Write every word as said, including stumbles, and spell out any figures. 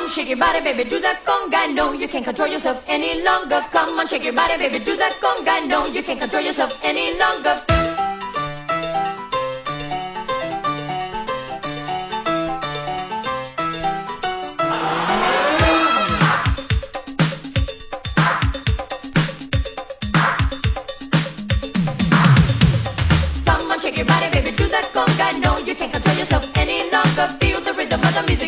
on, shake your body, baby, do that conga. No, you can't control yourself any longer. Come on, shake your body, baby, do that conga. No, you can't control yourself any longer. Come on, shake your body, baby, do that conga. No, you can't control yourself any longer. Feel the rhythm of the music.